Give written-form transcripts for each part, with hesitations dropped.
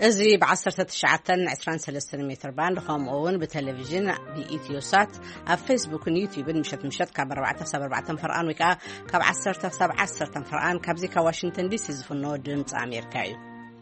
እዚ ب1923 متر باند خامون بتلفزيون بإثيوسات على فيسبوك ويوتيوب مشت كاب 4 فرقان وكا كاب 10 فرقان كابزي كواشنطن دي سي زفنو دمص أمريكا እዩ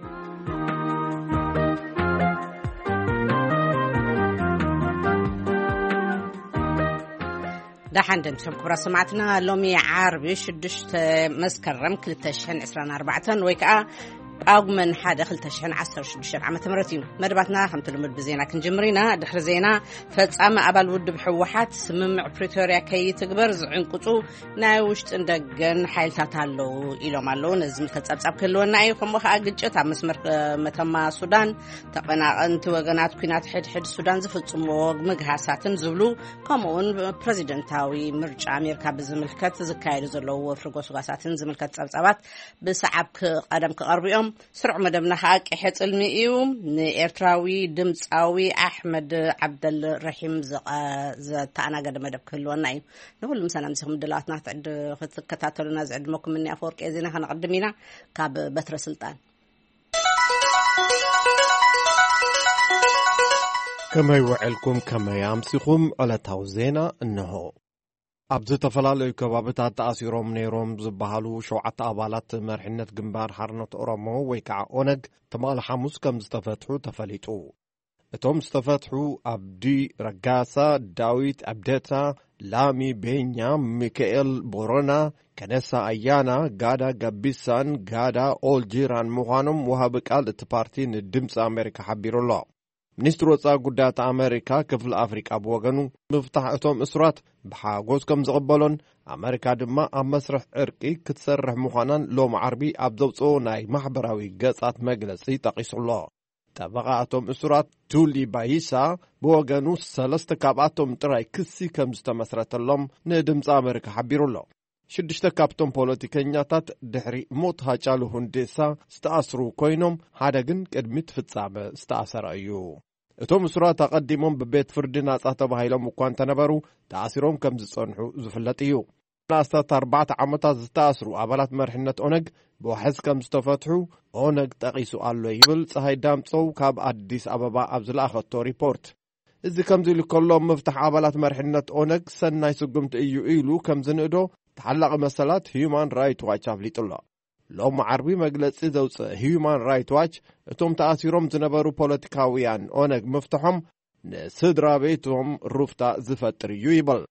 دحندن كبر سمعتنا لومي عربي 6 مسكرم 2024 ويكا أومن حدا خلت شحن 16 عام تمرتين مدباتنا خمت المد بزينا كنجمرينا دخل زينا فتصام أبل ود بحوحات سمم بريتوريا كي تكبر عنقطو ناوشت اندقن حيلتات هالو إلو مالو نزم كتصاب كلو ناي كم وخا قجت عم مسمر متما سودان تقنا أنت وجنات كينات حد السودان زفتصمو مجهاساتن زبلو كمون بريزيدنتاوي مرجع أمريكا بزملكات زكاير زلو فرقوس غاساتن زملكات صابات بسعب قدم كقربيهم سرع مدبنا حق حيت المئيوم نإرتراوي دمصاوي أحمد عبد الرحيم تانا قد مدب كله نايم نقول مثلا مسهم دلاتنا تعد كتاتلنا زعد مكم مني أفورك إذن هنقدمينا كاب بتر سلطان كما يوعلكم كما يامسكم على توزينا إنه أبز تفلال كبابتات تأثيرهم نيروم زبهالو شوعة أبالات مرحنة جنبار حرنة أورامو ويكع أونج تمال حموس كم استفتحوا تفليتو اتهم استفتحوا أبدي رقاسة داويت أبدتا لامي بينيا ميكائيل بورونا كنسا أيانا غادا جابيسان غادا أول جيران مخانم وهابك آل التبارتين الدمس أمريكا حبير الله منستر وصا قدات أمريكا كفل أفريقيا بوغنو مفتح اتهم إسرات بحاقوز كم زغبالون أمريكا دما أمسرح إرقي كتسرح مخانان لوم عربي أبزوصو ناي محبراوي قصات مجلسي تقيس الله تبقى اتهم إسرات تولي بايسا بوغنو سلست كاباتهم تراي كسي كم زتمسرت اللهم ندمز أمريكا حبير الله شدشت كابتون بوليتيكينياتات دحري موت هاچالو هندسا استأسرو كوينوم حداغن قدمت فتصابه استأسر ايو اتوم سرا تقدمون ببيت فردنا صاحب هايلم وكان تنبرو تأسيرهم كم زصنحو زفلت ايو ناستا 4 عامات زتأسرو ابالات مرحنه اونج بوحز كم استفتحو اونج تقيسو الله يبل صحي دامصو كاب اديس ابابا ابزلاخته ريبورت اذا كم زي كلهم مفتح ابالات مرحنه اونج سناي سقمت ايو ايلو كم زنقدو تحلق مسالات هيومان رايت وايتش أفليت الله لو عربي مجلس زوج هيومان رايت وايتش توم تأثيرهم زنبرو بوليتيكاويان أونج مفتحهم صدر بيتهم رفتا زفتر يويبل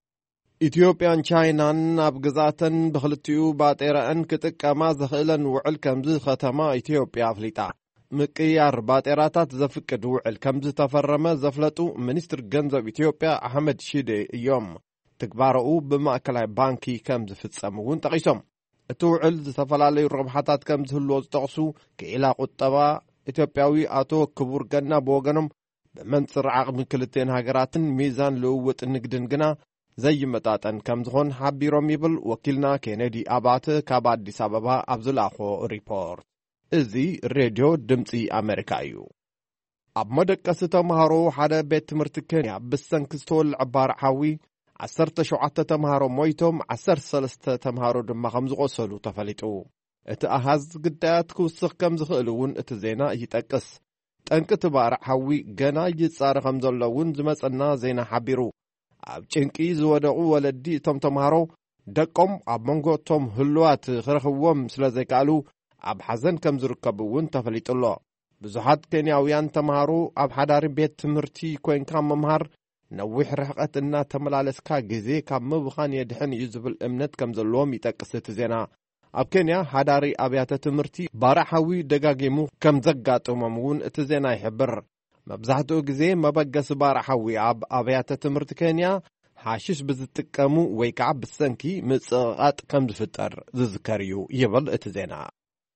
إثيوبيان تشاينان أبغزاتن بخلتيو باتيران كتكما زخيلن وعل كمز ختما إثيوبيا أفليتا مكيار باتيراتات زفكد وعل كمز تفرما زفلتو منستر جنزب إثيوبيا أحمد شيدي يوم تكبارو بمأكل بانكي كم زفتسمون تقيسهم توعل زتفلالي الربحات كم زهلو تقصو كإلا قطبا إثيوبياوي آتو كبور جنا بوغنم بمنصر عقب كلتين هاجراتن ميزان لووت النقدن جنا زي متاتن كم زهون حبيرو يبل وكيلنا كينيدي أبات كاباد دي ساببا أبزل أخو ريبورت إزي راديو دمسي أمريكايو أب مدك ستمهارو حدا بيت مرتكينيا بسنكستول عبار حاوي 17 تمهارو مويتم 13 تمهارو دما خمس قصلو تفليتو اتأهز قدات كوسخ كم زخلون اتزينا يتقس طنق تبارع حوي غنا يصار خمزلون زمصنا زينا حبيرو اب چنقي زودقو ولدي تمهارو دقم اب منغوتم هلوات خرخوم سلازيقالو اب حزن كم زركبون تفليتلو بزحات كينياويان تمهارو اب حدار بيت تمرتي كوين كام ممهار نوح رحقتنا تملالسكا جزي كم مبخان يدحن يزبل امنت كم زلوم يتقست زينا اب كينيا حداري ابيات تمرتي بارحوي دغاغيمو كم زقاطو ممون اتزينا يحبر مبزحتو جزي مبقس بارحوي ابيات تمرت كينيا حاشش بزتقمو ويكع بسنكي مصقات كم زفتر زذكريو يبل اتزينا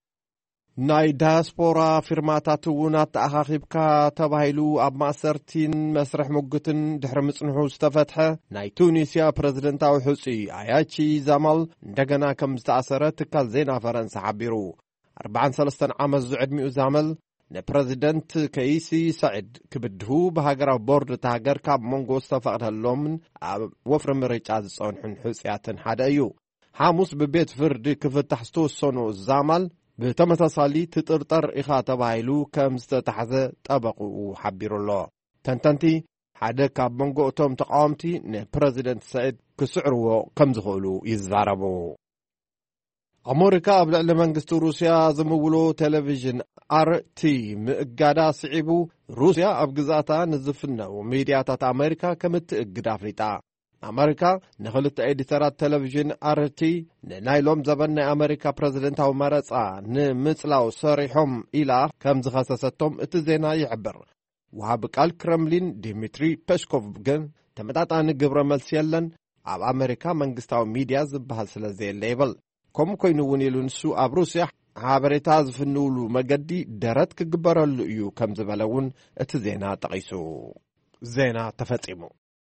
ناي داسبورا فيرماتات ونات أخاخيبكا تبايلو أب ماسرتين مسرح مقتن دحر مصنحو استفتحة ناي تونسيا بريزيدنتاو حسي آياتشي زامل دقنا كم استعسرت تكال زينا فرنسا حبيرو 43 عام الزعد مئو زامل نبريزيدنت كيسي سعد كبدهو بهاجر بورد تهاجر كاب مونغو استفقد هاللومن وفر مريجاز صونحن حسياتن حدا ايو حاموس ببيت فرد كفتح ستو سونو زامل ብተመሳሳሊ ትጥርጠር ኢኻ ተባሂሉ ከም ዝተታሕዘ ጠበቁ ሓቢሩሎ ተንተንቲ ሓደ ካብ መንጎ እቶም ተቃወምቲ ንፕረዚደንት ሰዒድ ክስዕርዎ ከም ዝኽእሉ ይዛረቡ ኣሜሪካ ኣብ ልዕሊ መንግስቲ ሩስያ ዝምውሎ ቴሌቪዥን RT ምእጋዳ ስዒቡ ሩስያ ኣብ ግዛታ ንዝፍነው ሚድያታት ኣሜሪካ ከም እትእግድ ኣፍሊጣ ኣሜሪካ ንኽልተ ኤዲተራት ቴሌቪዥን RT ንናይሎም ዘበን ናይ ኣሜሪካ ፕረዚደንታዊ መረፃ ንምጽላው ሰሪሖም ኢላ ከም ዝኸሰሰቶም እቲ ዜና ይሕብር ወሃቢ ቃል ክረምሊን ዲሚትሪ ፔስኮቭ ግን ተመጣጣኒ ግብረ መልሲ የለን ኣብ ኣሜሪካ መንግስታዊ ሚድያ ዝበሃል ስለዘየለ ይብል ከምኡ ኮይኑ እውን ኢሉ ንሱ ኣብ ሩስያ ሓበሬታ ዝፍንውሉ መገዲ ደረት ክግበረሉ እዩ ከም ዝበለ እውን እቲ ዜና ጠቒሱ ዜና ተፈጺሙ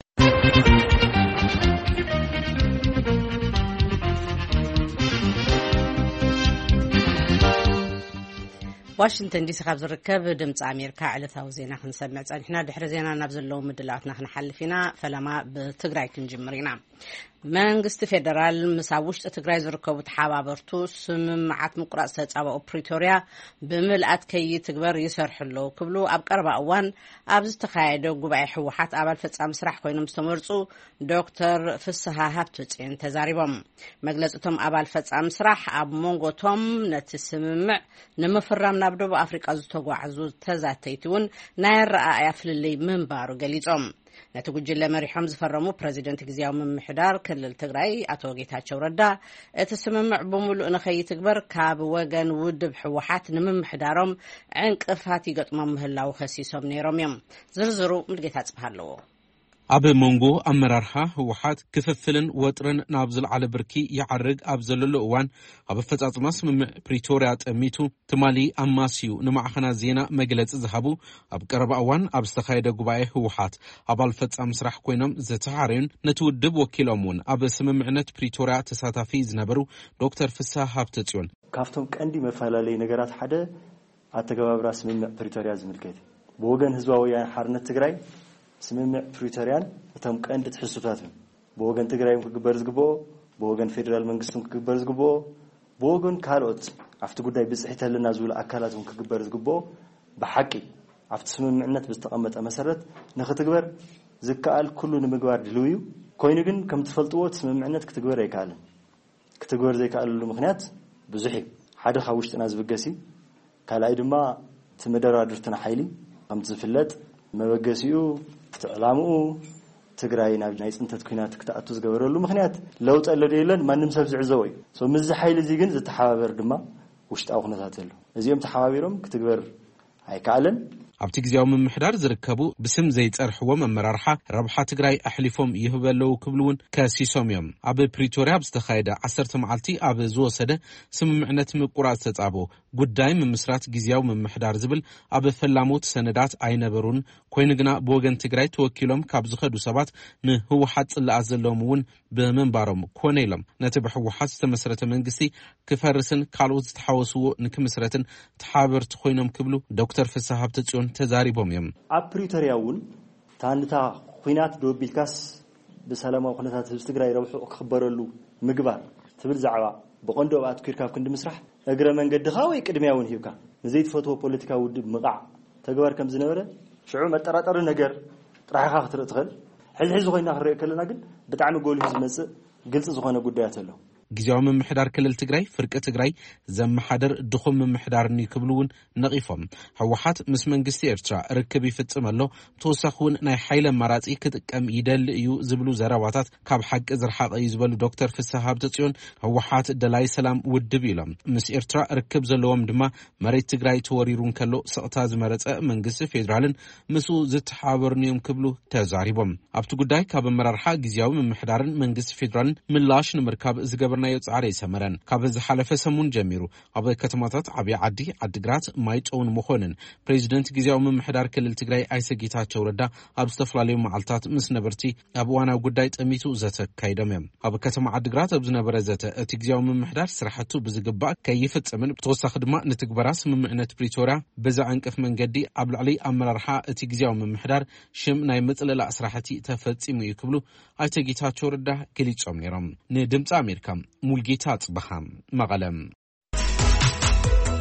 ዋሽንግተን ዲሲ ካብ ዝርከብ ድምፂ ኣሜሪካ ዕለታዊ ዜና ክንሰምዕ ፀኒሕና ድሕሪ ዜና ናብ ዘለዉ ምድላዋትና ክንሓልፍ ኢና ፈለማ ብትግራይ ክንጅምር ኢና መንግስቲ ፌደራል ምስ ኣብ ውሽጢ ትግራይ ዝርከቡ ተሓባበርቱ ስምምዓት ምቁራፅ ዝተጻብኡ ፕሪቶርያ ብምልኣት ከይትግበር ይሰርሕሉ ክብሉ ኣብ ቀረባ እዋን ኣብ ዝተኻየደ ጉባኤ ሕወሓት ኣባል ፈጻሚ ስራሕ ኮይኖም ዝተመርጹ ዶክተር ፍስሓ ሃብተጽዮን ተዛሪቦም መግለጽቶም ኣባል ፈጻሚ ስራሕ ኣብ መንጎቶም ነቲ ስምምዕ ንምፍራም ናብ ደቡብ ኣፍሪቃ ዝተጓዓዙ ተዛተይቲ እውን ናይ ረኣያ ፍልልይ ምንባሩ ገሊጾም ነቲ ጉጅለ መሪሖም ዝፈረሙ ፕሬዚደንት ግዚያዊ ምምሕዳር ክልል ትግራይ ኣቶ ጌታቸው ረዳ እቲ ስምምዕ ብምሉእ ንኸይትግበር ካብ ወገን ውድብ ሕወሓት ንምምሕዳሮም ዕንቅፋት ይገጥሞም ምህላው ከሲሶም ነይሮም እዮም ዝርዝሩ ምልጌታ ጽባህ ኣለዎ ኣብ መንጎ ኣመራርሓ ሕወሓት ክፍፍልን ወጥርን ናብ ዝለዓለ ብርኪ ይዓርግ ኣብ ዘለሉ እዋን ኣብ ፈጻጽማ ስምምዕ ፕሪቶርያ ጠሚቱ ትማሊ ኣማስዩ ንማዕኸናት ዜና መግለጺ ዝሃቡ ኣብ ቀረባ እዋን ኣብ ዝተኻየደ ጉባኤ ሕወሓት ኣባል ፈጻሚ ስራሕ ኮይኖም ዝተሓረዩን ነቲ ውድብ ወኪሎም እውን ኣብ ስምምዕነት ፕሪቶርያ ተሳታፊ ዝነበሩ ዶክተር ፍስሓ ሃብተጽዮን ካብቶም ቀንዲ መፈላለይ ነገራት ሓደ ኣተገባብራ ስምምዕ ፕሪቶርያ ዝምልከት ብወገን ህዝባዊ ወያነ ሓርነት ትግራይ ስምምዕ ፕሪቶርያን እቶም ቀንዲ ትሕዝቶታት ብወገን ትግራይ ክግበር ዝግብኦ ብወገን ፌደራል መንግስቲ ክግበር ዝግብኦ ብወገን ካልኦት ኣብቲ ጉዳይ ብጽሒተልና ዝውል ኣካላት ክግበር ዝግብኦ ብሓቂ ኣብቲ ስምምዕነት ብዝተቐመጠ መሰረት ንኽትግበር ዝከኣል ኩሉ ንምግባር ድልው እዩ ኮይኑ ግን ከም ትፈልጥዎ ስምምዕነት ክትግበር ኣይከኣልን ክትግበር ዘይከኣለሉ ምክንያት ብዙሕ እዩ ሓደ ካብ ውሽጥና ዝብገሲ ካልኣይ ድማ ትመደራድርትና ሓይሊ ከም ዝፍለጥ መበገሲኡ ዕላምኡ ትግራይ ናብ ናይ ጽንተት ኩናት ክትኣቱ ዝገበረሉ ምክንያት ለውጥ ኣለዶ የለን ማንም ሰብ ዝዕዘቦ እዩ ምዝ ሓይሊ እዚ ግን ዝተሓባበር ድማ ውሽጣዊ ኩነታት ኣሎ እዚኦም ተሓባቢሮም ክትግበር ኣይከኣለን ኣብቲ ግዚያዊ ምምሕዳር ዝርከቡ ብስም ዘይጸርሕዎም ኣመራርሓ ረብሓ ትግራይ ኣሕሊፎም ይህበለው ክብሉውን ከሲሶም እዮም ኣብ ፕሪቶርያ ዝተኻየደ 10 መዓልቲ ኣብ ዝወሰደ ስምምዕነት ምቁራፅ ተጻብኦ ጉዳይ ምምስራት ግዚያዊ ምምሕዳር ዝብል ኣብ ፈላሞት ሰነዳት ኣይነበሩን ኮይኑ ግና ብወገን ትግራይ ተወኪሎም ካብ ዝኸዱ ሰባት ንህወሓት ጽላኣት ዘለዎም እውን ብምንባሮም ኮነ ኢሎም ነቲ ብሕወሓት ዝተመስረተ መንግስቲ ክፈርስን ካልኦት ዝተሓወስዎ ንክምስረትን ተሓበርቲ ኮይኖም ክብሉ ዶክተር ፍስሓ ሃብተጽዮን ተዛሪቦም እዮም ኣብ ፕሪቶርያ እውን ታንታ ኩናት ዶቢልካስ ብሰላማዊ ኩነታት ህዝቢ ትግራይ ረብሑ ክኽበረሉ ምግባር ትብል ዛዕባ ብቆንዶ ኣትኩርካ ክንዲ ምስራሕ እግረ መንገድኻ ወይ ቅድሚያ እውን ሂብካ ንዘይትፈትዎ ፖለቲካዊ ውድብ ምቃዕ ተግባር ከም ዝነበረ ሽዑ መጠራጠሪ ነገር ጥራሕኻ ክትርኢ ትኽእል ሕዚ ኮይና ክርእ ከለና ግን ብጣዕሚ ጎሊሁ ዝመጽእ ግልጽ ዝኾነ ጉዳያት ኣሎ ግዚያዊ ምምሕዳር ክልል ትግራይ ፍርቂ ትግራይ ዘመሓደር ድኹም ምምሕዳርኒ ክብሉውን ነቒፎም ሕወሓት ምስ መንግስቲ ኤርትራ ርክብ ይፍጽም ኣሎ ተወሳኺ እውን ናይ ሓይሊ ኣማራጺ ክጥቀም ይደሊ እዩ ዝብሉ ዘረባታት ካብ ሓቂ ዝረሓቐ እዩ ዝበሉ ዶክተር ፍስሓ ሃብተጽዮን ሕወሓት ደላይ ሰላም ውድብ ኢሎም ምስ ኤርትራ ርክብ ዘለዎም ድማ መሬት ትግራይ ተወሪሩን ከሎ ስቕታ ዝመረጸ መንግስቲ ፌደራልን ምስኡ ዝተሓባበሩን ክብሉ ተዛሪቦም ኣብቲ ጉዳይ ካብ ኣመራርሓ ግዚያዊ ምምሕዳርን መንግስቲ ፌደራልን ምላሽ ንምርካብ ዝገበርናዮ ጻዕሪ ሰመረን ካብ ዝሓለፈ ሰሙን ጀሚሩ ኣብ ከተማታት ዓብይ ዓዲ ዓዲግራት ማይጨውን መኾንን ፕሬዚደንት ግዚያዊ ምምሕዳር ክልል ትግራይ ኣይተ ጌታቸው ረዳ ኣብ ዝተፈላለዩ መዓልታት ምስ ነበርቲ ኣብ ዋናው ጉዳይ ጠሚቱ ዘተካይዶም እዮም ኣብ ከተማ ዓዲግራት ኣብ ዝነበረ ዘተ እቲ ግዚያዊ ምምሕዳር ስራሕቱ ብዝግባእ ከይፍጽምን ብተወሳኺ ድማ ንትግበራ ስምምዕነት ፕሪቶርያ ብዘዕንቅፍ መንገዲ ኣብ ልዕሊ ኣመራርሓ እቲ ግዚያዊ ምምሕዳር ሽም ናይ ምጽልላእ ስራሕቲ ተፈጺሙ እዩ ክብሉ ኣይተ ጌታቸው ረዳ ገሊጾም ነይሮም ንድምፂ ኣሜሪካ ሙልጌታ ጽባህ መቐለም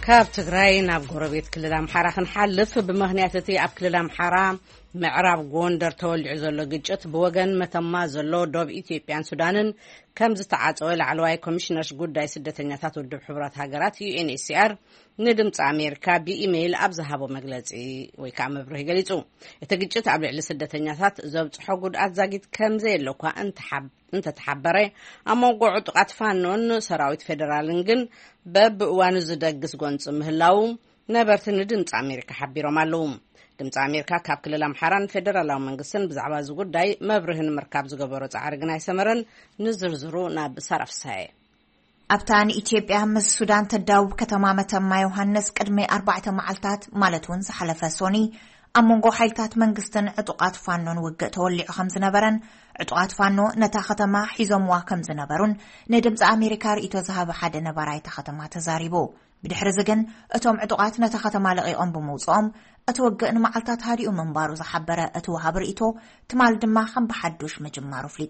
ካብ ትግራይ ናብ ጎረቤት ክልል ኣምሓራ ክንሓልፍ ብምኽንያት እቲ ኣብ ክልል ኣምሓራ ምዕራብ ጎንደር ተወሊዑ ዘሎ ግጭት ብወገን መተማ ዘሎ ደቡብ ኢትዮጵያን ሱዳንን ከም ዝተዓፀወ ላዕለዋይ ኮሚሽነር ጉዳይ ስደተኛታት ውድብ ሕብራት ሃገራት UNHCR ንድምፂ ኣሜሪካ ብኢሜይል ኣብ ዝሃቦ መግለፂ ወይ ከዓ መብርሂ ገሊጹ እቲ ግጭት ኣብ ልዕሊ ስደተኛታት ዘብፅሖ ጉድኣት ዛጊድ ከምዘየለ እኳ እንተተሓበረ ኣብ መንጎ ዕጡቃት ፋኖን ሰራዊት ፌደራልን ግን በብእዋኑ ዝደግስ ጎንፂ ምህላው ነበርቲ ንድምፂ ኣሜሪካ ሓቢሮም ኣለዉ። ድምፂ ኣሜሪካ ካብ ክልል ኣምሓራን ፌደራላዊ መንግስትን ብዛዕባ እዚ ጉዳይ መብርሂ ንምርካብ ዝገበሮ ፃዕሪ ግን ኣይሰመረን። ንዝርዝሩ ናብ ሳራፍሳየ ኣብታ ንኢትዮጵያ ምስ ሱዳን ተዳውብ ከተማ መተማ ዮሃንስ ቅድሚ 4 መዓልታት ማለት እውን ዝሓለፈ ሶኒ ኣብ መንጎ ሓይልታት መንግስትን ዕጡቃት ፋኖን ውግእ ተወሊዑ ከም ዝነበረን ዕጡቃት ፋኖ ነታ ከተማ ሒዞምዋ ከም ዝነበሩን ንድምፂ ኣሜሪካ ርእቶ ዝሃበ ሓደ ነባራይ እታ ከተማ ተዛሪቡ ብድሕሪ ዝግን እቶም ዕጡቃት ነታ ከተማ ለቂቆም ብምውፅኦም እቲ ውግእ ንመዓልታት ሃዲኡ ምንባሩ ዝሓበረ እቲ ወሃብ ርእቶ ትማል ድማ ከም ብሓዱሽ ምጅማሩ ፍሊጡ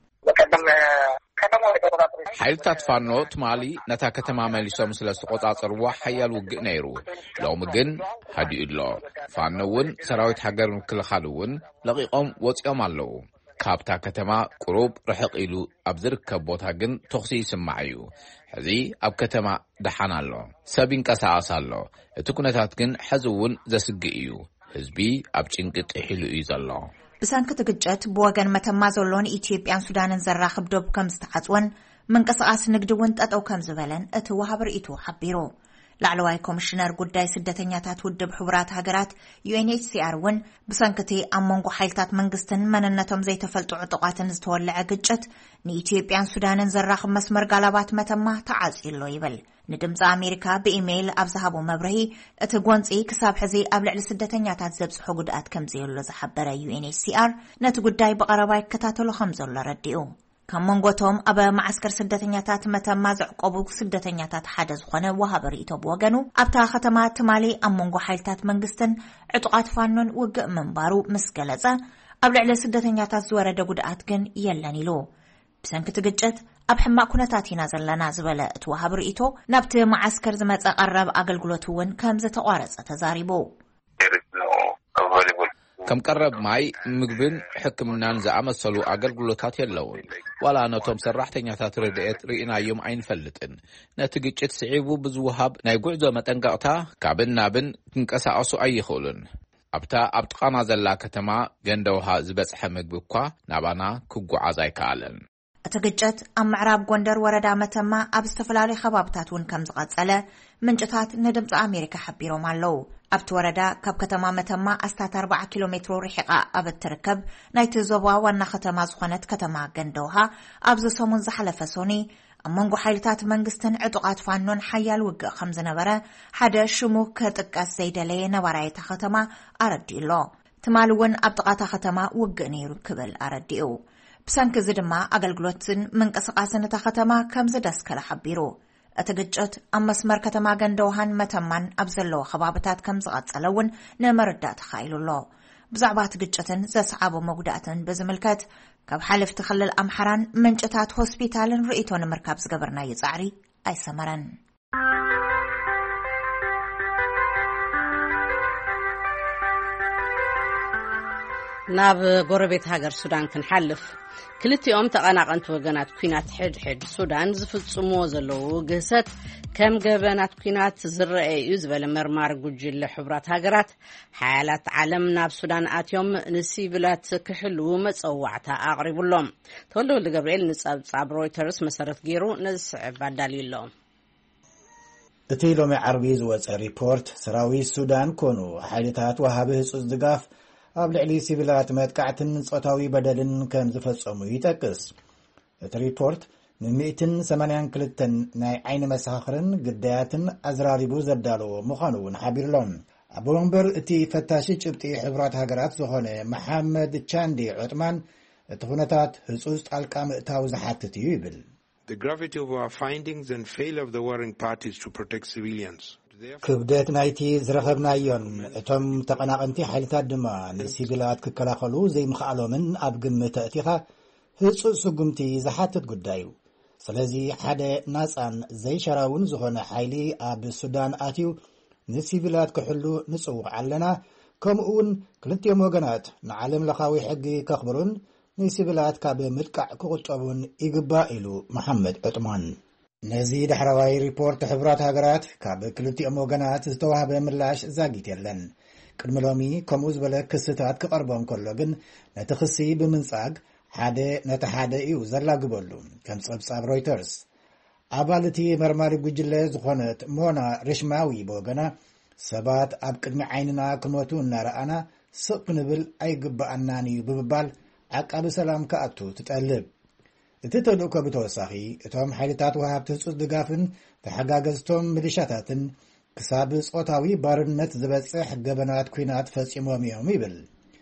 ሓይልታት ፋኖ ትማሊ ነታ ከተማ መሊሶም ስለ ዝተቆጻጸርዋ ሓያል ውግእ ነይሩ። ሎሚ ግን ሃዲኡ ኣሎ። ፋኖ እውን ሰራዊት ሃገር ምክልኻል እውን ለቂቆም ወፂኦም ኣለዉ። ካብታ ከተማ ቁሩብ ርሕቕ ኢሉ ኣብ ዝርከብ ቦታ ግን ተኽሲ ይስማዕ እዩ። ሕዚ ኣብ ከተማ ደሓን ኣሎ፣ ሰብ ይንቀሳቐስ ኣሎ። እቲ ኩነታት ግን ሕዚ እውን ዘስግእ እዩ። ህዝቢ ኣብ ጭንቂ ጥሒሉ እዩ ዘሎ። ብሰንኪ ግጭት ብወገን መተማ ዘሎን ኢትዮጵያን ሱዳንን ዘራኽብ ደቡብ ከም ዝተዓፅወን ምንቅስቃስ ንግዲ እውን ጠጠው ከም ዝበለን እቲ ወሃብ ርእቱ ሓቢሩ ላዕለዋይ ኮሚሽነር ጉዳይ ስደተኛታት ውድብ ሕብራት ሃገራት UNHCR እውን ብሰንኪቲ ኣብ መንጎ ሓይልታት መንግስትን መንነቶም ዘይተፈልጡ ዕጡቃትን ዝተወልዐ ግጭት ንኢትዮጵያን ሱዳንን ዘራኽብ መስመር ጋላባት መተማ ተዓፂሎ ይብል። ንድምፂ ኣሜሪካ ብኢሜይል ኣብ ዝሃቦ መብርሂ እቲ ጎንፂ ክሳብ ሕዚ ኣብ ልዕሊ ስደተኛታት ዘብፅሖ ጉድኣት ከምዘየሎ ዝሓበረ UNHCR ነቲ ጉዳይ ብቐረባ ይከታተሎ ከም ዘሎ ረዲኡ ካብ መንጎቶም ኣብ ማዕስከር ስደተኛታት መተማ ዝዕቆቡ ስደተኛታት ሓደ ዝኾነ ወሃብ ርእቶ ብወገኑ ኣብታ ከተማ ትማሊ ኣብ መንጎ ሓይልታት መንግስትን ዕጡቃት ፋኖን ውግእ ምንባሩ ምስ ገለጸ ኣብ ልዕሊ ስደተኛታት ዝወረደ ጉድኣት ግን የለን ኢሉ ብሰንኪ ግጭት ኣብ ሕማቅ ኩነታት ኢና ዘለና ዝበለ እቲ ወሃብ ርእቶ ናብቲ ማዕስከር ዝመፀ ቀረብ ኣገልግሎት እውን ከም ዝተቋረፀ ተዛሪቡ ከም ቀረብ ማይ ምግብን ሕክምናን ዝኣመሰሉ ኣገልግሎታት የለውን። ዋላ ነቶም ሰራሕተኛታት ረድኤት ርኢናዮም ኣይንፈልጥን። ነቲ ግጭት ስዒቡ ብዝውሃብ ናይ ጉዕዞ መጠንቀቕታ ካብን ናብን ክንቀሳቐሱ ኣይኽእሉን። ኣብታ ኣብ ጥቓና ዘላ ከተማ ገንደውሃ ዝበፅሐ ምግቢ እኳ ናባና ክጓዓዝ ኣይከኣለን። እቲ ግጭት ኣብ ምዕራብ ጎንደር ወረዳ መተማ ኣብ ዝተፈላለዩ ከባቢታት እውን ከም ዝቐጸለ ምንጭታት ንድምፂ ኣሜሪካ ሓቢሮም ኣለዉ። ኣብቲ ወረዳ ካብ ከተማ መተማ ኣስታት 40 ኪሎ ሜትሮ ርሒቓ ኣብ እትርከብ ናይቲ ዞባ ዋና ከተማ ዝኾነት ከተማ ገንደውሃ ኣብዚ ሰሙን ዝሓለፈ ሶኒ ኣብ መንጎ ሓይልታት መንግስትን ዕጡቃት ፋኖን ሓያል ውግእ ከም ዝነበረ ሓደ ሽሙ ከጥቀስ ዘይደለየ ነባራይ እታ ከተማ ኣረዲኡ ኣሎ። ትማል እውን ኣብ ጥቓታ ከተማ ውግእ ነይሩ ክብል ኣረዲኡ ብሰንኪ እዚ ድማ ኣገልግሎትን ምንቅስቃስን እታ ከተማ ከም ዝደስከለ ሓቢሩ እቲ ግጭት ኣብ መስመር ከተማ ገንደውሃን መተማን ኣብ ዘለዎ ከባቢታት ከም ዝቐጸለ እውን ንመረዳእቲ ተኻኢሉ ኣሎ። ብዛዕባ እቲ ግጭትን ዘሰዓቦ መጉዳእትን ብዝምልከት ካብ ሓለፍቲ ክልል ኣምሓራን ምንጭታት ሆስፒታልን ርእቶ ንምርካብ ዝገበርናዮ ፃዕሪ ኣይሰመረን። ናብ ጎረቤት ሃገር ሱዳን ክንሓልፍ ክልቲኦም ተቐናቐንቲ ወገናት ኩናት ሕድሕድ ሱዳን ዝፍጽምዎ ዘለዉ ግህሰት ከም ገበናት ኩናት ዝረአ እዩ ዝበለ መርማሪ ጉጅለ ሕብራት ሃገራት ሓያላት ዓለም ናብ ሱዳን ኣትዮም ንሲቪላት ክሕልው መፀዋዕታ ኣቕሪቡሎም። ተወልደ ገብርኤል ንጸብጻብ ሮይተርስ መሰረት ገይሩ ንዝስዕብ ኣዳልዩ ኣሎ። እቲ ሎሚ ዓርቢ ዝወፀ ሪፖርት ሰራዊት ሱዳን ኮኑ ሓይልታት ወሃቢ ህጹጽ ድጋፍ ኣብ ልዕሊ ሲቪላት መጥቃዕትን ጾታዊ በደልን ከም ዝፈጸሙ ይጠቅስ። እቲ ሪፖርት ን182 ናይ ዓይኒ መሳኽርን ግዳያትን ኣዝራሪቡ ዘዳለዎ ምዃኑ እውን ሓቢርሎም። ኣብ ወንበር እቲ ፈታሺ ጭብጢ ሕብራት ሃገራት ዝኾነ መሐመድ ቻንዲ ዑጥማን እቲ ኩነታት ህጹጽ ጣልቃ ምእታው ዝሓትት እዩ ይብል። The gravity of our findings and failure of the warring parties to protect civilians. ክብደት ናይቲ ዝረኸብናዮን እቶም ተቐናቐንቲ ሓይልታት ድማ ንሲቪላት ክከላኸሉ ዘይምኽኣሎምን ኣብ ግምት ኣእቲኻ ህጹጽ ስጉምቲ ዝሓትት ጉዳዩ ስለዚ ሓደ ናጻን ዘይሸራውን ዝኾነ ሓይሊ ኣብ ሱዳን ኣትዩ ንሲቪላት ክሕሉ ንጽውዕ ኣለና ከምኡውን ክልቲኦም ወገናት ንዓለም ለኻዊ ሕጊ ከኽብሩን ንሲቪላት ካብ ምጥቃዕ ክቁጠቡን ይግባእ ኢሉ መሐመድ ዕጥማን ነዚ ዳሕራዋይ ሪፖርት ሕብራት ሃገራት ካብ ክልቲኦም ወገናት ዝተዋህበ ምላሽ ዛጊት የለን ቅድሚ ሎሚ ከምኡ ዝበለ ክስታት ክቐርቦም ከሎ ግን ነቲ ክሲ ብምንጻግ ሓደ ነቲ ሓደ እዩ ዘላግበሉ ከም ጸብጻብ ሮይተርስ ኣባልቲ መርማሪ ጉጅለ ዝኾነት ሞና ርሽማዊ ብወገና ሰባት ኣብ ቅድሚ ዓይንና ክሞቱ እናረኣና ስቕ ክንብል ኣይግባኣናን እዩ ብምባል ዓቃቢ ሰላም ከኣቱ ትጠልብ እቲ ተልእኮ ብተወሳኺ እቶም ሓይልታት ወሃብቲ ህጹጽ ድጋፍን ተሓጋገዝቶም ሚሊሻታትን ክሳብ ጾታዊ ባርነት ዝበጽሕ ገበናት ኩናት ፈጺሞም እዮም ይብል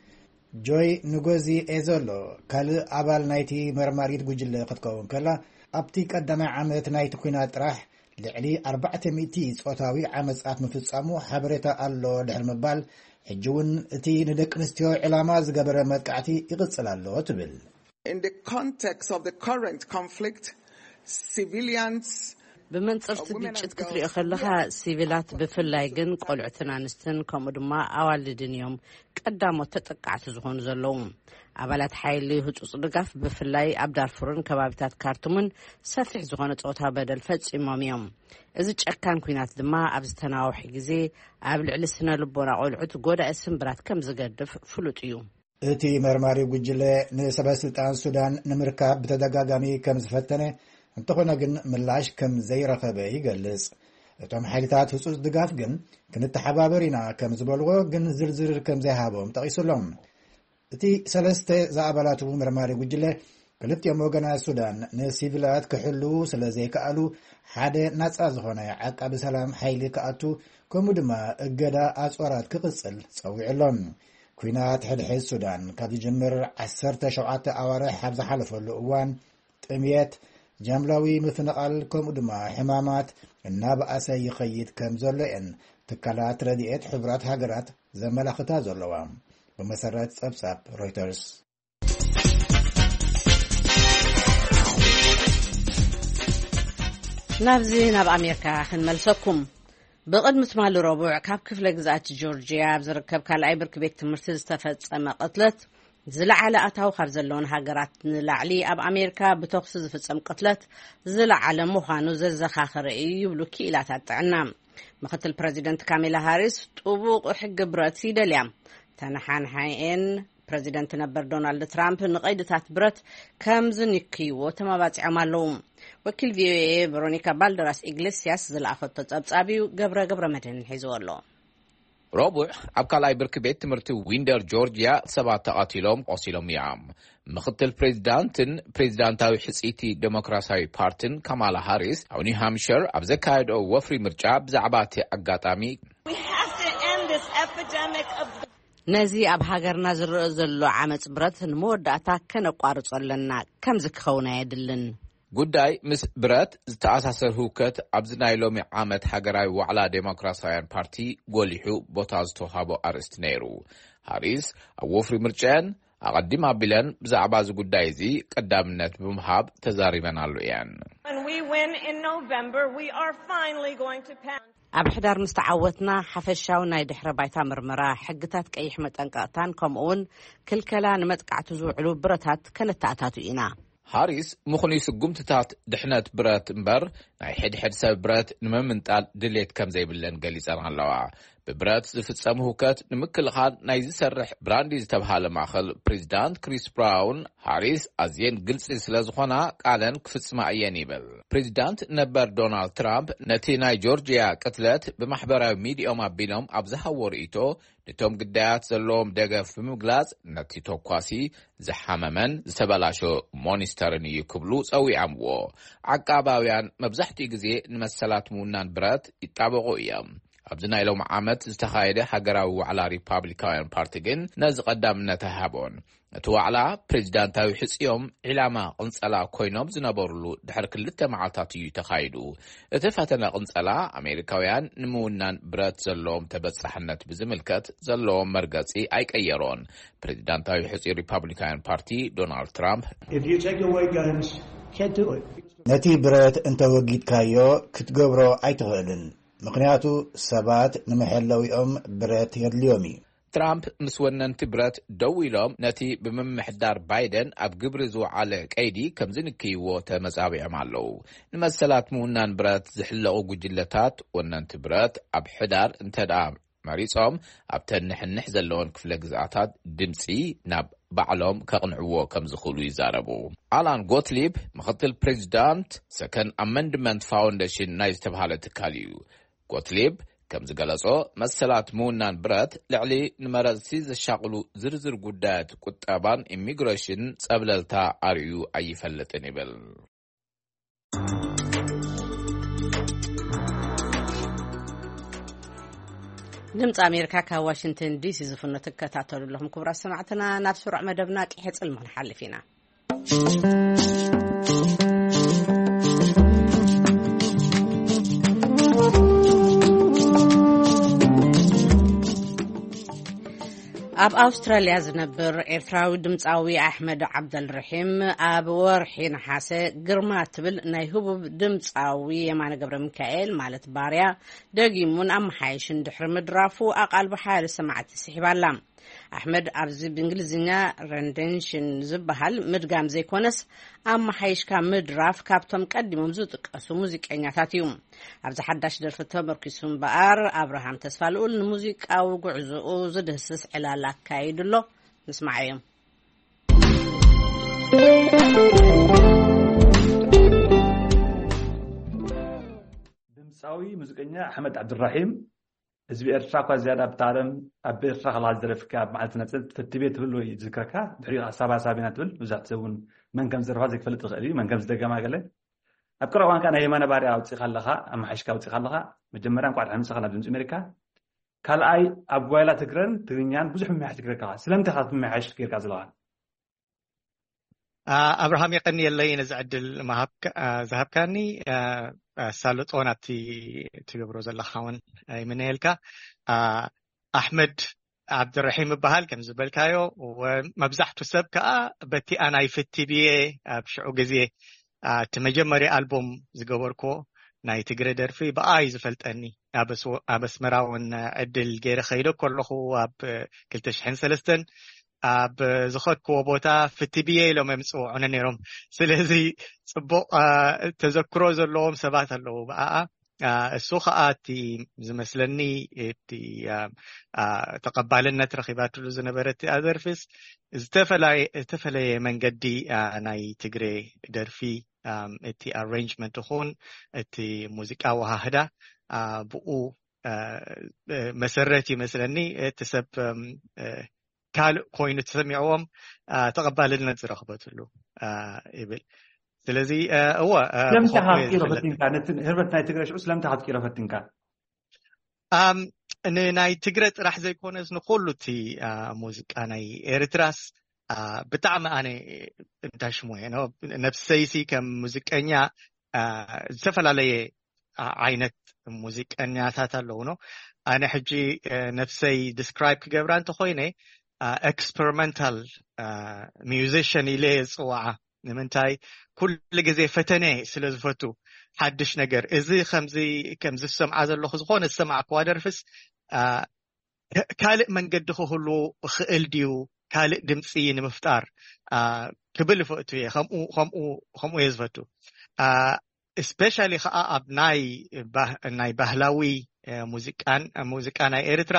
ጆይ ንጎዚ ኤዘሎ ካልእ ኣባል ናይቲ መርማሪት ጉጅለ ክትከውን ከላ ኣብቲ ቀዳማይ ዓመት ናይቲ ኩናት ጥራሕ ልዕሊ 400 ጾታዊ ዓመጻት ምፍጻሙ ሓበሬታ ኣሎ ድሕሪ ምባል ሕጂ እውን እቲ ንደቂ ኣንስትዮ ዕላማ ዝገበረ መጥቃዕቲ ይቕጽል ኣሎ ትብል In the context of the current conflict, civilians ብመንጽፍቲ ግጭት ክትሪኦ ከለኻ ሲቪላት ብፍላይ ግን ቆልዑትን ኣንስትን ከምኡ ድማ ኣዋልድን እዮም ቀዳሞት ተጠቃዕቲ ዝኾኑ ዘለዉ ኣባላት ሓይሊ ህጹጽ ድጋፍ ብፍላይ ኣብ ዳርፉርን ከባቢታት ካርቱምን ሰፊሕ ዝኾነ ጾታዊ በደል ፈጺሞም እዮም እዚ ጨካን ኩናት ድማ ኣብ ዝተናውሒ ግዜ ኣብ ልዕሊ ስነ ልቦና ቆልዑት ጎዳኢ ስንብራት ከም ዝገድፍ ፍሉጥ እዩ እቲ መርማሪ ጉጅለ ንሰበስልጣን ሱዳን ንምርካብ ብተደጋጋሚ ከም ዝፈተነ እንተኾነ ግን ምላሽ ከም ዘይረኸበ ይገልጽ እቶም ሓይልታት ህጹጽ ድጋፍ ግን ክንተሓባበር ኢና ከም ዝበልዎ ግን ዝርዝር ከም ዘይሃቦም ጠቒሱሎም እቲ ሰለስተ ዝኣባላቱ መርማሪ ጉጅለ ክልቲኦም ወገናት ሱዳን ንሲቪላት ክሕሉ ስለ ዘይከኣሉ ሓደ ናጻ ዝኾነ ዓቃቢ ሰላም ሓይሊ ከኣቱ ከምኡ ድማ እገዳ ኣጽዋራት ክቕጽል ጸዊዕሎም ኩናት ሕድሕድ ሱዳን ካብ ዝጅምር 17 ኣዋርሕ ኣብ ዝሓለፈሉ እዋን ጥምየት ጃምላዊ ምፍንቓል ከምኡ ድማ ሕማማት እናብኣሰ ይኸይድ ከም ዘሎ እየን ትካላት ረድኤት ሕብራት ሃገራት ዘመላኽታ ዘለዋ ብመሰረት ጸብጻብ ሮይተርስ ናብዚ ናብ ኣሜሪካ ክንመልሰኩም ብቅድሚ ትማሊ ረቡዕ ካብ ክፍለ ግዛት ጆርጂያ ዝርከብ ካልኣይ ብርኪ ቤት ትምህርቲ ዝተፈጸመ ቅትለት ዝለዓለ ኣታው ካብ ዘለውን ሃገራት ንላዕሊ ኣብ ኣሜሪካ ብተኽሲ ዝፍጸም ቅትለት ዝለዓለ ምዃኑ ዘዘኻኽረ እዩ ይብሉ ክኢላታት ጥዕና ምክትል ፕሬዚደንት ካሜላ ሃሪስ ጥቡቕ ሕጊ ብረት ይደልያ ተነሓንሓኤን ፕሬዚደንት ነበር ዶናልድ ትራምፕ ንቀይድታት ብረት ከም ዝንክይዎ ተመባፂዖም ኣለዉ ወኪል ቪኦኤ ቬሮኒካ ባልደራስ ኢግሌሲያስ ዝለኣኸቶ ጸብጻቢው ገብረ መድህን ሒዙ ኣሎ ረቡዕ ኣብ ካልኣይ ብርኪ ቤት ትምህርቲ ዊንደር ጆርጂያ ሰባት ተቐቲሎም ቆሲሎም እዮም ምክትል ፕሬዚዳንትን ፕሬዚዳንታዊ ሕጺቲ ዴሞክራሲያዊ ፓርቲን ካማላ ሃሪስ ኣብ ኒው ሃምፕሸር ኣብ ዘካየድኦ ወፍሪ ምርጫ ብዛዕባ እቲ ኣጋጣሚ ነዚ ኣብ ሃገርና ዝርአ ዘሎ ዓመፅ ብረት ንመወዳእታ ከነቋርጾ ኣለና ከምዚ ክኸውን ኣየድልን ጉዳይ ምስ ብረት ዝተኣሳሰር ህውከት ኣብዚ ናይ ሎሚ ዓመት ሃገራዊ ዋዕላ ዴሞክራሲያውያን ፓርቲ ጎሊሑ ቦታ ዝተዋሃቦ ኣርእስቲ ነይሩ ሃሪስ ኣብ ወፍሪ ምርጫን ኣቐዲም ኣቢለን ብዛዕባ እዚ ጉዳይ እዚ ቀዳምነት ብምሃብ ተዛሪበናሉ እየን ኣብ ሕዳር ምስ ተዓወትና ሓፈሻዊ ናይ ድሕረ ባይታ ምርመራ ሕግታት ቀይሕ መጠንቀቕታን ከምኡውን ክልከላ ንመጥቃዕቲ ዝውዕሉ ብረታት ከነተኣታቱ ኢና ሃሪስ ምኹኒ ስጉምትታት ድሕነት ብረት እምበር ናይ ሕድሕድ ሰብ ብረት ንምምንጣል ድሌት ከም ዘይብለን ገሊጸን ኣለዋ ብብረት ዝፍጸም ህውከት ንምክልኻል ናይ ዝሰርሕ ብራንዲ ዝተብሃለ ማእኸል ፕሬዚዳንት ክሪስ ብራውን ሃሪስ ኣዝየን ግልፂ ስለ ዝኾና ቃለን ክፍጽማ እየን ይብል ፕሬዚዳንት ነበር ዶናልድ ትራምፕ ነቲ ናይ ጆርጂያ ቅትለት ብማሕበራዊ ሚድያኦም ኣቢሎም ኣብ ዝሃቦ ርእይቶ ነቶም ግዳያት ዘለዎም ደገፍ ብምግላጽ ነቲ ተኳሲ ዝሓመመን ዝተበላሾ ሞኒስተርን እዩ ክብሉ ጸዊዖምዎ ዓቃባውያን መብዛሕትኡ ግዜ ንመሰላት ምውናን ብረት ይጣበቑ እዮም ኣብዚ ናይ ሎሚ ዓመት ዝተኻየደ ሃገራዊ ዋዕላ ሪፓብሊካውያን ፓርቲ ግን ነዚ ቀዳምነት ኣይሃቦን እቲ ዋዕላ ፕሬዚዳንታዊ ሕጽዮም ዕላማ ቅንጸላ ኮይኖም ዝነበሩሉ ድሕሪ 2 መዓልታት እዩ ተኻይዱ እቲ ፈተነ ቅንጸላ ኣሜሪካውያን ንምውናን ብረት ዘለዎም ተበጻሕነት ብዝምልከት ዘለዎም መርገጺ ኣይቀየሮን ፕሬዚዳንታዊ ሕጽ ሪፓብሊካውያን ፓርቲ ዶናልድ ትራምፕ ነቲ ብረት እንተወጊድካዮ ክትገብሮ ኣይትኽእልን ምክንያቱ ሰባት ንመሐለዊኦም ብረት የድልዮም እዩ ትራምፕ ምስ ወነንቲ ብረት ደው ኢሎም ነቲ ብምምሕዳር ባይደን ኣብ ግብሪ ዝወዓለ ቀይዲ ከም ዝንክይዎ ተመጻቢዖም ኣለዉ ንመሰላት ምውናን ብረት ዝሕለቑ ጉጅለታት ወነንቲ ብረት ኣብ ሕዳር እንተደኣ መሪጾም ኣብ ተንሕንሕ ዘለዎን ክፍለ ግዝኣታት ድምፂ ናብ ባዕሎም ከቕንዕዎ ከም ዝኽእሉ ይዛረቡ ኣላን ጎትሊብ ምክትል ፕሬዚዳንት ሰከንድ ኣመንድመንት ፋውንዴሽን ናይ ዝተባሃለ ትካል እዩ ጎትሊብ ከም ዝገለጾ መሰላት ምውናን ብረት ልዕሊ ንመረፅቲ ዘሻቕሉ ዝርዝር ጉዳያት ቁጠባን ኢሚግሬሽን ጸብለልታ ኣርዩ ኣይፈልጥን ይብል ድምፂ ኣሜሪካ ካብ ዋሽንግተን ዲሲ ዝፍኖ ትከታተሉ ኣለኹም ክቡራት ሰማዕትና ናብ ስሩዕ መደብና ቂሕፅል ንሓልፍ ኢና ኣብ ኣውስትራልያ ዝነብር ኤርትራዊ ድምፃዊ ኣሕመድ ዓብደልረሒም ኣብ ወርሒ ነሓሰ ግርማ ትብል ናይ ህቡብ ድምፃዊ የማነ ገብረ ሚካኤል ማለት ባርያ ደጊሙን ኣመሓይሽን ድሕሪ ምድራፉ ኣቓልቢ ሓያል ሰማዕቲ ስሒባላ ኣሕመድ ኣብዚ ብእንግሊዝኛ ረንደንሽን ዝበሃል ምድጋም ዘይኮነስ ኣመሓይሽካ ምድራፍ ካብቶም ቀዲሞም ዝጥቀሱ ሙዚቀኛታት እዩ ኣብዚ ሓዳሽ ደርፊ ተመርኪሱ እምበኣር ኣብርሃም ተስፋልኡል ንሙዚቃዊ ጉዕዞኡ ዝድህስስ ዕላል ኣካይድሎ ንስማዕ እዮም ድምፃዊ ሙዚቀኛ ኣሕመድ ዓብድራሒም ህዝቢ ኤርትራ እኳ ዝያዳ ብታለም ኣብ ኤርትራ ከልሃት ዘለፍካ ኣብ መዓልቲ ነፅነት ፈትቤ ትብል ወይ ዝዝከርካ ድሕሪኡ ሳባሳቢና ትብል መብዛሕትኡ ሰብ እውን መን ከም ዝደረፋ ዘይክፈልጥ ይኽእል እዩ መን ከም ዝደገማ ገለ ኣብ ቀረባ እዋን ናይ የማነ ባርያ ኣውፂእኻ ኣለኻ ኣመሓይሽካ ኣውፂእኻ ኣለኻ መጀመርያ እንኳዕ ድሓን ምሳኻ ናብ ድምፂ ኣሜሪካ ካልኣይ ኣብ ጓይላ ትግረን ትግርኛን ብዙሕ ምምሕያሽ ትግረካ ስለምንታይ ካ ምምሕያሽ ጌርካ ዘለኻ ኣብርሃም የቀኒየለይ ነዚ ዕድል ዝሃብካኒ ሳልጦን ኣብቲ ትገብሮ ዘለኻ እውን ይምነየልካ ኣሕመድ ዓብድራሒም ይበሃል ከም ዝበልካዮ መብዛሕትኡ ሰብ ከዓ በቲ ኣናይ ፍትብየ ኣብ ሽዑ ግዜ እቲ መጀመርያ ኣልቦም ዝገበርኮ ናይ ትግረ ደርፊ ብኣይ ዝፈልጠኒ ኣብ ኣስመራ እውን ዕድል ገይረ ከይደ ከለኹ ኣብ 2003 ኣብ ዝኸድክዎ ቦታ ፍትብየ ኢሎም የምፅውዑኒ ነይሮም ስለዚ ፅቡቕ ተዘክሮ ዘለዎም ሰባት ኣለዉ ብኣኣ እሱ ከዓ እቲ ዝመስለኒ እቲ ተቐባልነት ረኺባትሉ ዝነበረት ኣደርፊስ ዝተፈለየ መንገዲ ናይ ትግሬ ደርፊ እቲ ኣሬንጅመንት ይኹን እቲ ሙዚቃ ወሃህዳ ብኡ መሰረት ይመስለኒ እቲ ሰብ ካልእ ኮይኑ ተሰሚዕዎም ተቐባልነት ዝረኽበትሉ ይብል ስለዚ እወ ስለምንታይ ሓፍቂሮ ፈቲንካ ህርበት ናይ ትግረ ሽዑ ስለምንታይ ሓፍቂሮ ፈቲንካ ንናይ ትግረ ጥራሕ ዘይኮነስ ንኩሉ እቲ ሙዚቃ ናይ ኤርትራስ ብጣዕሚ ኣነ እንታሽሙየ ነፍሰይሲ ከም ሙዚቀኛ ዝተፈላለየ ዓይነት ሙዚቀኛታት ኣለዉ ኣነ ሕጂ ነፍሰይ ዲስክራይብ ክገብራ እንተኮይነ ኤክስፐሪመንታል ሚውዚሽን ኢለ ዝፅዋዓ ንምንታይ ኩሉ ግዜ ፈተነ ስለ ዝፈቱ ሓድሽ ነገር እዚ ከምዚ ዝሰምዓ ዘለኹ ዝኾነ ዝሰማዕ እኳ ደርፍስ ካልእ መንገዲ ክህሉ ክእል ድዩ ካልእ ድምፂ ንምፍጣር ክብል ይፈቱ እየ ከምኡ እየ ዝፈቱ እስፔሻሊ ከዓ ኣብ ናይ ባህላዊ ሙዚቃ ናይ ኤርትራ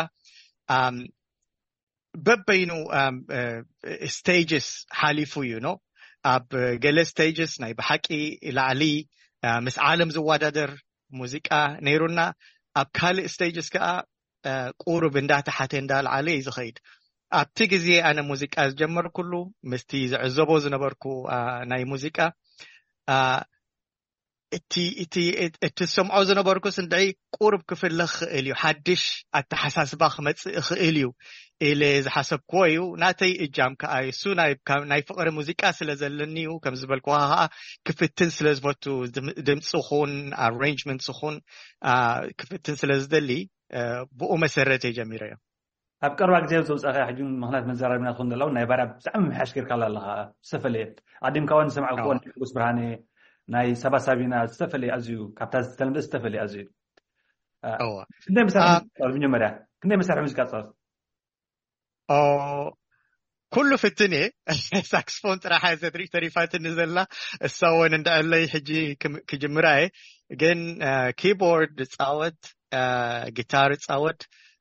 በበይኑ ስቴጅስ ሓሊፉ እዩ ኣብ ገለ ስቴጅስ ናይ ብሓቂ ላዕሊ ምስ ዓለም ዝወዳደር ሙዚቃ ነይሩና ኣብ ካልእ ስቴጅስ ከዓ ቁሩብ እንዳተሓተ እንዳልዓለ እዩ ዝኸይድ ኣብቲ ግዜ ኣነ ሙዚቃ ዝጀመር ኩሉ ምስቲ ዝዕዘቦ ዝነበርኩ ናይ ሙዚቃ እቲ ሰምዖ ዝነበርኩ ስንድዒ ቁሩብ ክፍለኽ ክእል እዩ ሓድሽ ኣተሓሳስባ ክመፅእ ክእል እዩ ኢለ ዝሓሰብክዎ እዩ ናተይ እጃም ከዓ እሱ ናይ ፍቕሪ ሙዚቃ ስለ ዘለኒ እዩ ከም ዝበልክዎ ከዓ ክፍትን ስለ ዝፈቱ ድምፂ ኹን ኣሬንጅመንት ኹን ክፍትን ስለ ዝደሊ ብኡ መሰረት የጀሚረ እዮም ኣብ ቀረባ ግዜ ዝወፃኸ ሕጂ ምክንያት መዘራርብና ትኹን ዘለው ናይ ባርያ ብጣዕሚ ምምሕያሽ ጌርካ ኣለኻ ዝተፈለየ ኣዲምካ እውን ሰማዕክዎ ንጉስ ብርሃኔ ناي سبا سابينا استفلي أزيو كابتاز تلمد استفلي أزيو كنت مسرح بالنمرة كنت مسرح موسيقى صوت كله في التنية ساكسفون ترى حاجة تدري تريفات النزلة السوون عند الله حجي كجمراي جن كيبورد تصوت جيتار تصوت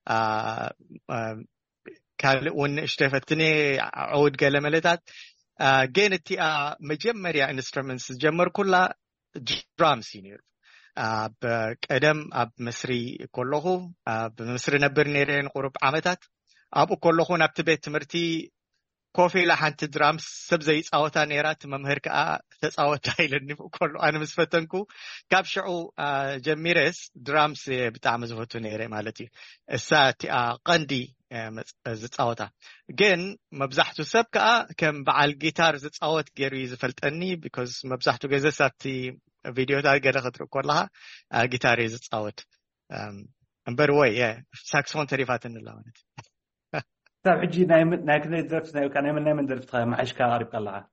كان ون اشتفتني عود قلملتات جينتي مجمريا انسترومنتس جمر كلها درام سينيور بقدم مصري كله بمصر نبر نيرين قرب عامتات ابو كله نبت بيت تمرتي كوفي لحنت درام سب زي صوتا نيرات ممهر كا تصوت هايلني كله انا مسفتنكو كابشعو جميرس درامس بتاع مزفتو نيري مالتي الساعه قندي زتصوتا جن مبزحتو سب كم بعل جيتار زتصوت غيري زفلطني because مبزحتو جزا ساتي فيديو تا غير خطر كلها جيتار زتصوت امبر واي ساكسفون تريفات نلاونت طيب عجي ناي كنا درفتنا وكان من درفتها ما عشكا غريب قلعه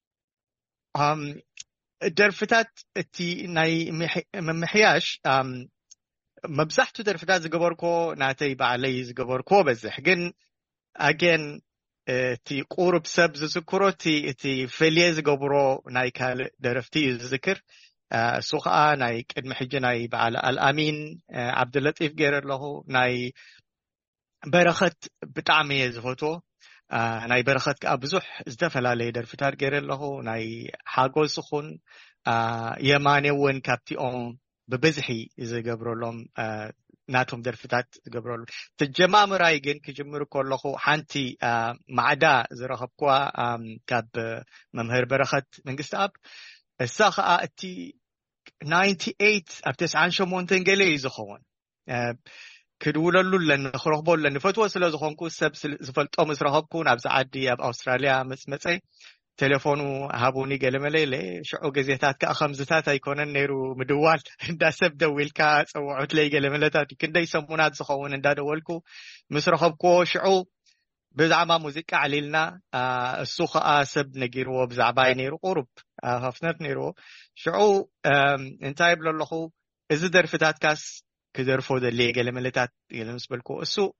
درفتات تي ناي محياش مبزحتو درفتات زغبركو ناتي بعلي زغبركو بزح جن اجين تي قرب سب زكروتي تي فليز غبرو ناي كال درفتي ذكر سوخا ناي قدم حجناي بعل الامين عبد اللطيف غير له ناي برخت بتعمي زفوتو ناي برخت كابزح زدفلالي درفتار غير له ناي حاغول سخون يماني ون كابتي اون ببزحي اذا قبرولهم ناتهم درفتات قبرولهم تجمامر رايجن كجمر كله حانتي معدا زرخبكوا كاب ممهر برخت منقست اب الساخه تي 98 ابتس عن شمونتن قلي زخون كدوللو لن خرخبو لن فتوى سلا زخونكو سب زفلطو مسرخبكو نابز عادي اب استراليا مسمصي تليفونو هابوني قلملي شعو غزيتات كخمزتات ايكونن نيرو مدوال اندا سب دويلكا صوعت لي قلملتات كندا يسمونات زخون اندا دولكو مسرخبكو شعو بزعما موسيقى عليلنا السوخه سب نغيرو بزعباي نيرو قرب هفنت نيرو شعو انتاي بللخو از درفتات كاس كدرفو دلي قلملتات يلمسبلكو السو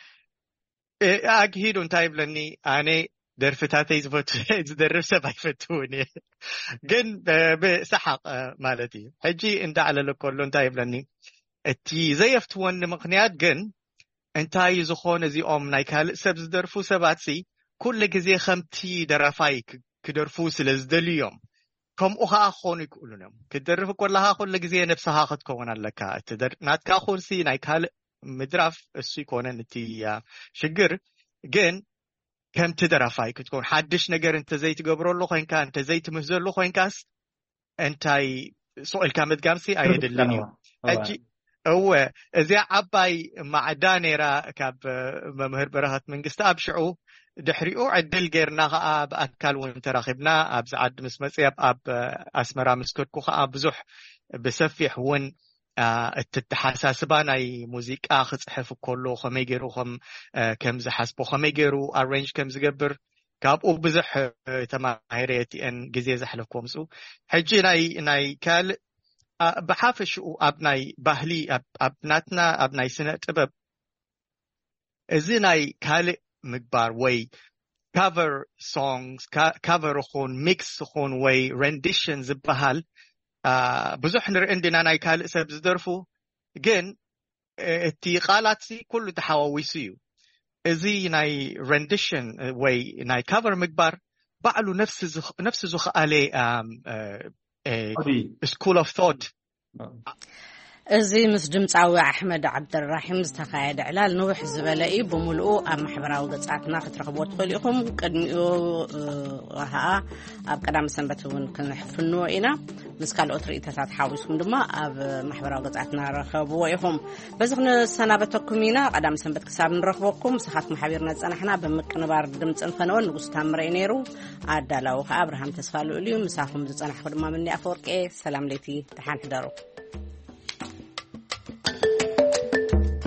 اكيد انتاي بلني اني درفتاتي زدرب سبع فتوني جن بسحق مالتي حجي انت على الكل انت يبلني اتي زيفت ون مقنيات جن انتاي زخون زي ام نايكال سب زدرفو سباتسي كل جزي خمتي درفاي كدرفو سلزدليوم كم اخا اخون يقولونم كدرف كلها كل جزي نفسها خد كون لك تدر ناتكا خونسي نايكال مدرف السي كونن تي شجر جن كم تدرفاي كتكون حدش نجر انت زي تقبرو له خوين كان انت زي تمزل له خوين كاس انتاي سؤال كامد جامسي ايد اللي اجي هو اذا عباي معدانيرا كاب ممهر برهت من قست ابشعو دحريو عدل غيرنا اب اكل وانت راخبنا اب زعد مسمصي اب اسمرا مسكتكو اب زح بسفيح ون التحساسبا ناي موسيقى خصحف كله خميغيرو خم كم زحسبو خميغيرو ارينج كم زغبر كابو بزح تماهيرتي ان غزي زحلفكم سو حجي ناي كال بحافش ابناي باهلي ابناتنا ابناي سنه طبب ازي ناي كال مقبار وي cover songs cover خون mix خون وي renditions بحال بزح نرندنا ناي كال سب زدرفو جن تي قالاتي كله تحاويسيو ازي ناي rendition وي ناي cover مقبار بعلو نفس زخ عليه school of thought ازي مس دمصاوي احمد عبد الرحيم استخايد علال نوح زبلائي بملؤ ام محبراو غصاتنا كترخبو تخليكم قدميو ها اب قدام سنبتون كنحفنو اينا مسكال اوتريتات حاويسكم دما اب محبراو غصاتنا رخبو ايهم بزخنا سنابتكمينا قدام سنبت كساب نرخبوكم سخات محابيرنا صنحنا بمقنبار دمصن فنون نغس تامري نيرو ادلاو ابراهام تسفالو اليوم مساهم صنح خدما مني افورقي سلام ليتي تحان حدارو